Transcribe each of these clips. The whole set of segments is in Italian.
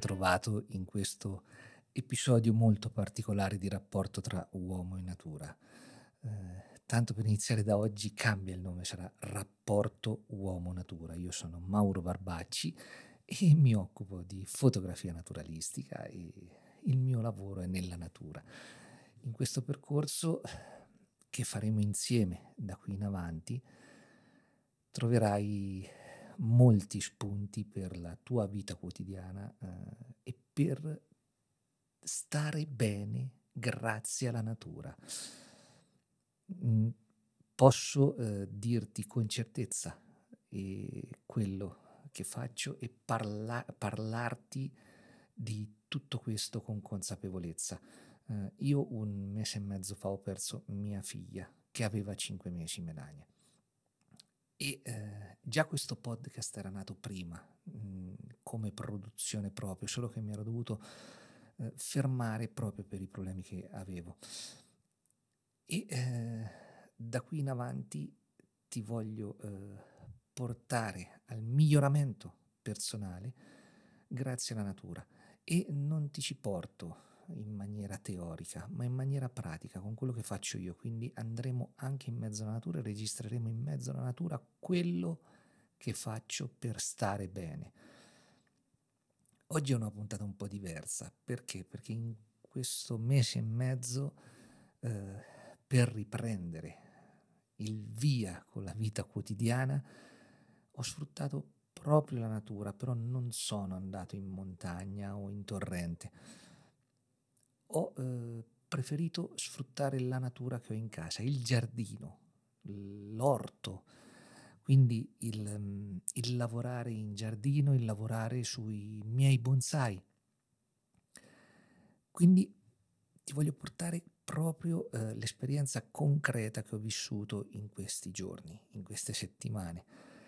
trovato in questo episodio molto particolare di rapporto tra uomo e natura. Tanto per iniziare da oggi cambia il nome, sarà Rapporto Uomo-Natura. Io sono Mauro Barbacci e mi occupo di fotografia naturalistica e il mio lavoro è nella natura. In questo percorso che faremo insieme da qui in avanti troverai molti spunti per la tua vita quotidiana, e per stare bene grazie alla natura. Mhmm, Posso, dirti con certezza, quello che faccio e parlarti di tutto questo con consapevolezza. Io 1 mese e mezzo fa ho perso mia figlia, che aveva 5 mesi, Melania. E, già questo podcast era nato prima, come produzione proprio, solo che mi ero dovuto, fermare proprio per i problemi che avevo. E, da qui in avanti ti voglio, portare al miglioramento personale grazie alla natura e non ti ci porto in maniera teorica, ma in maniera pratica, con quello che faccio io. Quindi andremo anche in mezzo alla natura e registreremo in mezzo alla natura quello che faccio per stare bene. Oggi è una puntata un po' diversa, perché? Perché in questo mese e mezzo, ehm, per riprendere il via con la vita quotidiana, ho sfruttato proprio la natura, però non sono andato in montagna o in torrente. Ho, preferito sfruttare la natura che ho in casa, il giardino, l'orto, quindi il lavorare in giardino, il lavorare sui miei bonsai. Quindi ti voglio portare proprio, l'esperienza concreta che ho vissuto in questi giorni, in queste settimane.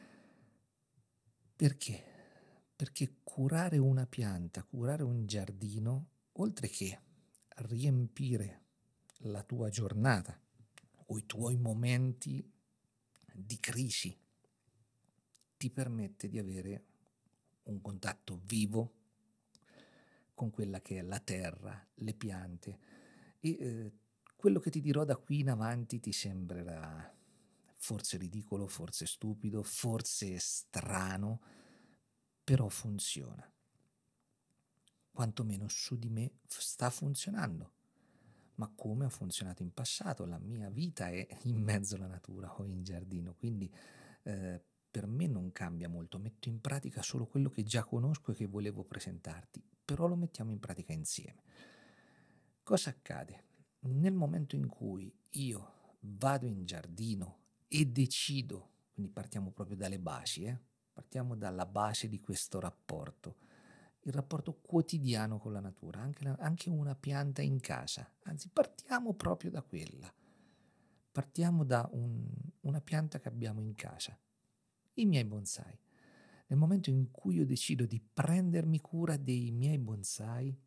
Perché? Perché curare una pianta, curare un giardino, oltre che riempire la tua giornata o i tuoi momenti di crisi, ti permette di avere un contatto vivo con quella che è la terra, le piante e, quello che ti dirò da qui in avanti ti sembrerà forse ridicolo, forse stupido, forse strano, però funziona. Quantomeno su di me sta funzionando. Ma come ha funzionato in passato? La mia vita è in mezzo alla natura o in giardino, quindi, per me non cambia molto. Metto in pratica solo quello che già conosco e che volevo presentarti, però lo mettiamo in pratica insieme. Cosa accade? Nel momento in cui io vado in giardino e decido, quindi partiamo proprio dalle basi, partiamo dalla base di questo rapporto, il rapporto quotidiano con la natura, anche una pianta in casa, anzi partiamo proprio da quella, partiamo da una pianta che abbiamo in casa, i miei bonsai. Nel momento in cui io decido di prendermi cura dei miei bonsai,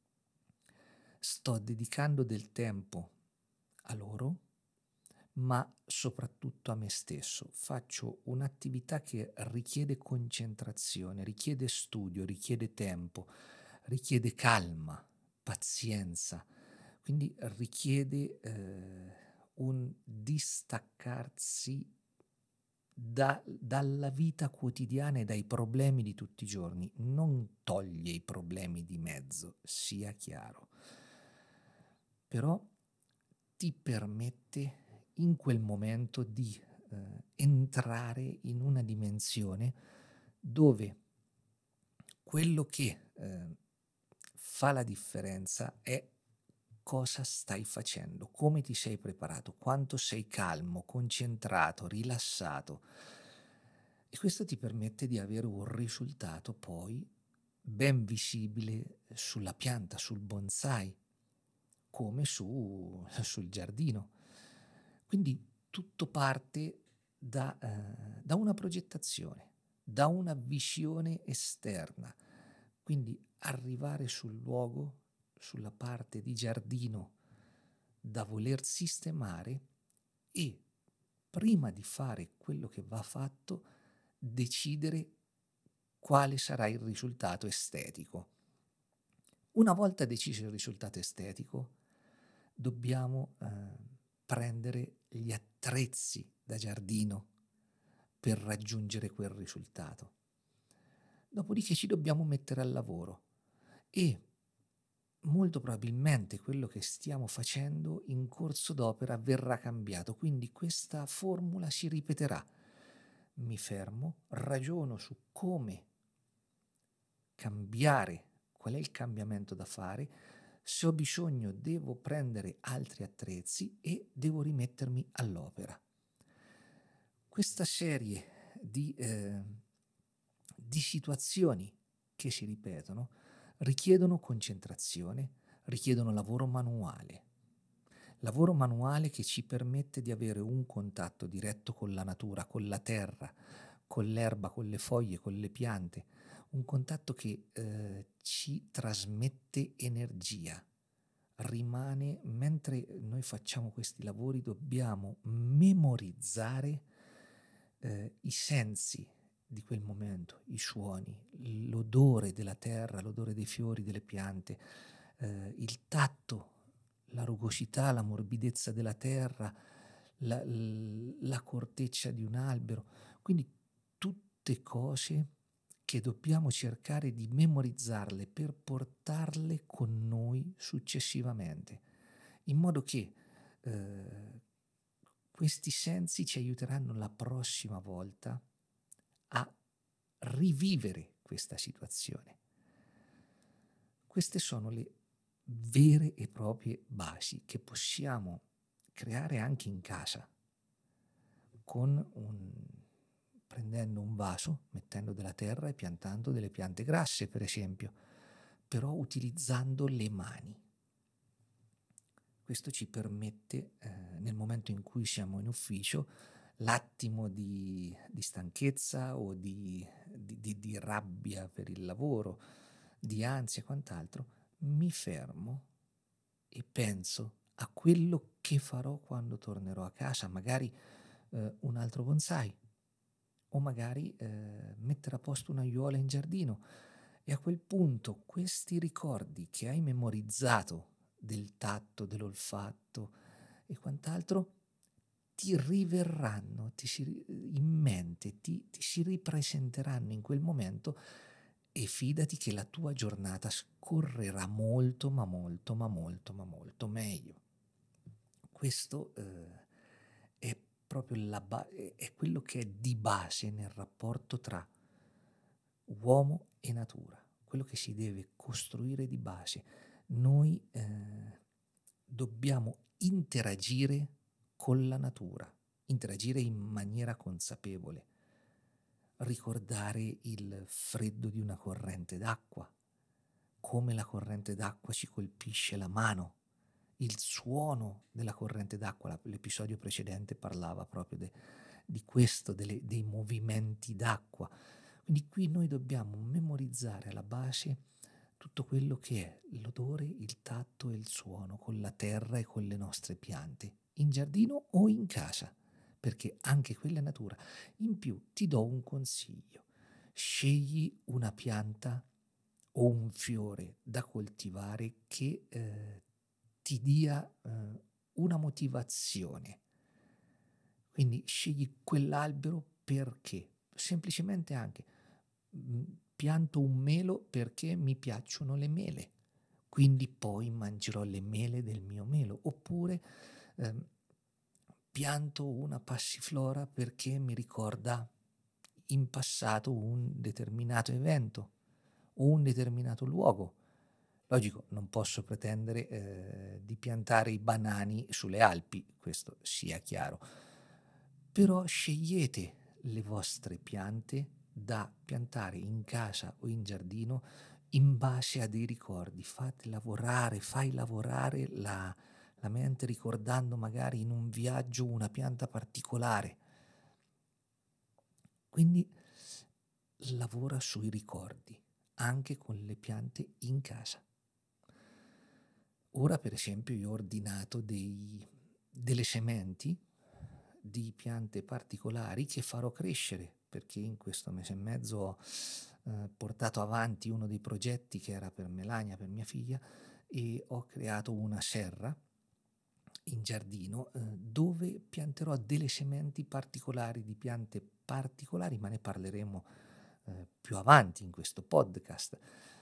sto dedicando del tempo a loro, ma soprattutto a me stesso. Faccio un'attività che richiede concentrazione, richiede studio, richiede tempo, richiede calma, pazienza, quindi richiede, un distaccarsi dalla vita quotidiana e dai problemi di tutti i giorni. Non toglie i problemi di mezzo, sia chiaro, però ti permette in quel momento di, entrare in una dimensione dove quello che, fa la differenza è cosa stai facendo, come ti sei preparato, quanto sei calmo, concentrato, rilassato. E questo ti permette di avere un risultato poi ben visibile sulla pianta, sul bonsai, come sul giardino. Quindi tutto parte da una progettazione, da una visione esterna. Quindi arrivare sul luogo, sulla parte di giardino da voler sistemare e prima di fare quello che va fatto, decidere quale sarà il risultato estetico. Una volta deciso il risultato estetico, dobbiamo, prendere gli attrezzi da giardino per raggiungere quel risultato. Dopodiché ci dobbiamo mettere al lavoro e molto probabilmente quello che stiamo facendo in corso d'opera verrà cambiato, quindi questa formula si ripeterà. Mi fermo, ragiono su come cambiare, qual è il cambiamento da fare, se ho bisogno devo prendere altri attrezzi e devo rimettermi all'opera. Questa serie di situazioni che si ripetono richiedono concentrazione, richiedono lavoro manuale che ci permette di avere un contatto diretto con la natura, con la terra, con l'erba, con le foglie, con le piante, un contatto che ci trasmette energia. Rimane, mentre noi facciamo questi lavori, dobbiamo memorizzare i sensi di quel momento, i suoni, l'odore della terra, l'odore dei fiori, delle piante, il tatto, la rugosità, la morbidezza della terra, la corteccia di un albero. Quindi tutte cose che dobbiamo cercare di memorizzarle per portarle con noi successivamente, in modo che eh, questi sensi ci aiuteranno la prossima volta a rivivere questa situazione. Queste sono le vere e proprie basi che possiamo creare anche in casa, prendendo un vaso, mettendo della terra e piantando delle piante grasse, per esempio, però utilizzando le mani. Questo ci permette, nel momento in cui siamo in ufficio, l'attimo di stanchezza o di rabbia per il lavoro, di ansia e quant'altro, mi fermo e penso a quello che farò quando tornerò a casa, magari un altro bonsai o magari mettere a posto un'aiuola in giardino e a quel punto questi ricordi che hai memorizzato del tatto, dell'olfatto e quant'altro ti riverranno in mente, ti si ripresenteranno in quel momento e fidati che la tua giornata scorrerà molto, ma molto, ma molto, ma molto meglio. Questo è proprio è quello che è di base nel rapporto tra uomo e natura, quello che si deve costruire di base. Noi dobbiamo interagire con la natura, interagire in maniera consapevole, ricordare il freddo di una corrente d'acqua, come la corrente d'acqua ci colpisce la mano, il suono della corrente d'acqua. L'episodio precedente parlava proprio di questo, dei movimenti d'acqua. Quindi qui noi dobbiamo memorizzare alla base tutto quello che è l'odore, il tatto e il suono con la terra e con le nostre piante, in giardino o in casa, perché anche quella è natura. In più ti do un consiglio: scegli una pianta o un fiore da coltivare che ti dia una motivazione. Quindi scegli quell'albero perché? Semplicemente anche pianto un melo perché mi piacciono le mele, quindi poi mangerò le mele del mio melo, oppure ehm, pianto una passiflora perché mi ricorda in passato un determinato evento o un determinato luogo. Logico, non posso pretendere di piantare i banani sulle Alpi, questo sia chiaro, però scegliete le vostre piante da piantare in casa o in giardino in base a dei ricordi. Fai lavorare la mente ricordando magari in un viaggio una pianta particolare. Quindi lavora sui ricordi, anche con le piante in casa. Ora, per esempio, io ho ordinato delle sementi di piante particolari che farò crescere perché in questo mese e mezzo ho portato avanti uno dei progetti che era per Melania, per mia figlia, e ho creato una serra in giardino, dove pianterò delle sementi particolari di piante particolari, ma ne parleremo, più avanti in questo podcast,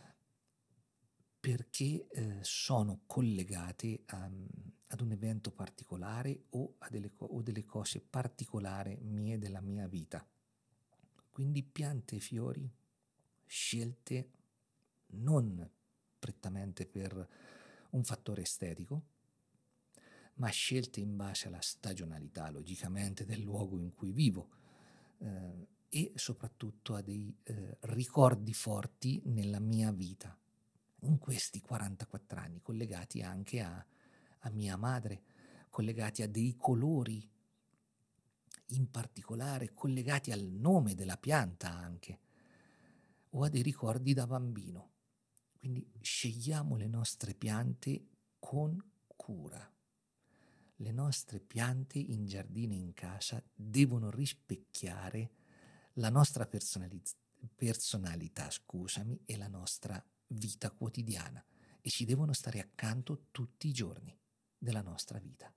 perché, sono collegate ad un evento particolare o a delle cose particolari mie della mia vita. Quindi piante e fiori scelte non prettamente per un fattore estetico, ma scelte in base alla stagionalità, logicamente, del luogo in cui vivo, e soprattutto a dei, ricordi forti nella mia vita, in questi 44 anni, collegati anche a mia madre, collegati a dei colori in particolare, collegati al nome della pianta anche, o a dei ricordi da bambino. Quindi scegliamo le nostre piante con cura. Le nostre piante in giardino e in casa devono rispecchiare la nostra personalità, scusami, e la nostra vita quotidiana, e ci devono stare accanto tutti i giorni della nostra vita.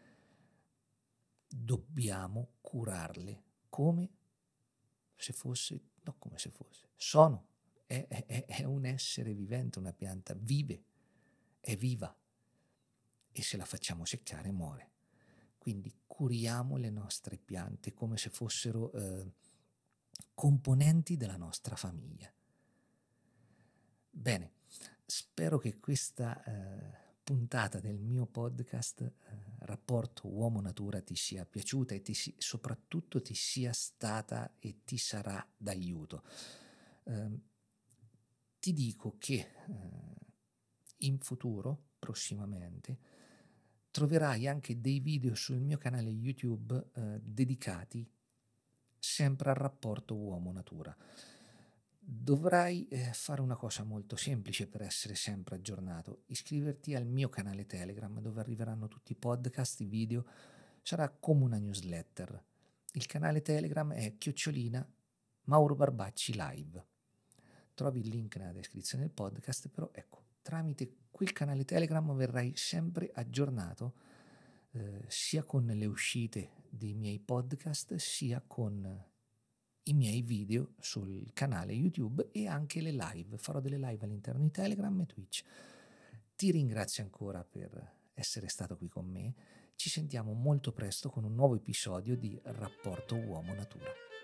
Dobbiamo curarle come se fosse, no, come se fosse, sono, è un essere vivente, una pianta vive, è viva, e se la facciamo seccare muore. Quindi curiamo le nostre piante come se fossero componenti della nostra famiglia. Bene, spero che questa puntata del mio podcast, Rapporto Uomo-Natura, ti sia piaciuta e soprattutto ti sia stata e ti sarà d'aiuto. Ehm, Ti dico che in futuro, prossimamente, troverai anche dei video sul mio canale YouTube dedicati sempre al rapporto uomo-natura. Dovrai fare una cosa molto semplice per essere sempre aggiornato: iscriverti al mio canale Telegram, dove arriveranno tutti i podcast, i video, sarà come una newsletter. Il canale Telegram è @Mauro Barbacci Live. Trovi il link nella descrizione del podcast, però ecco, tramite quel canale Telegram verrai sempre aggiornato, sia con le uscite dei miei podcast, sia con i miei video sul canale YouTube e anche le live. Farò delle live all'interno di Telegram e Twitch. Ti ringrazio ancora per essere stato qui con me. Ci sentiamo molto presto con un nuovo episodio di Rapporto Uomo-Natura.